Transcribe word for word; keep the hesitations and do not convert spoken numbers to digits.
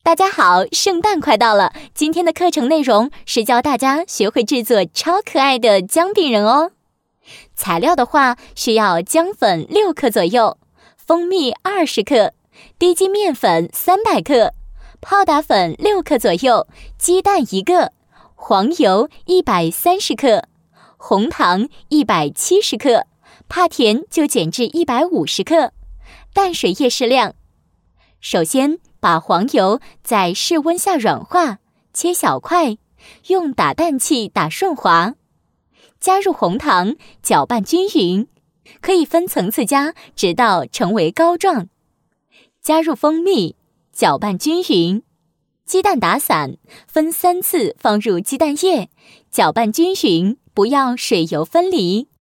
大家好，圣诞快到了，今天的课程内容是教大家学会制作超可爱的姜饼人哦。材料的话，需要姜粉六克左右，蜂蜜二十克，低筋面粉三百克，泡打粉六克左右，鸡蛋一个，黄油一百三十克，红糖一百七十克，怕甜就减至一百五十克，淡水液适量。首先把黄油在室温下软化，切小块，用打蛋器打顺滑，加入红糖，搅拌均匀，可以分层次加，直到成为膏状。加入蜂蜜，搅拌均匀，鸡蛋打散，分三次放入鸡蛋液，搅拌均匀，不要水油分离。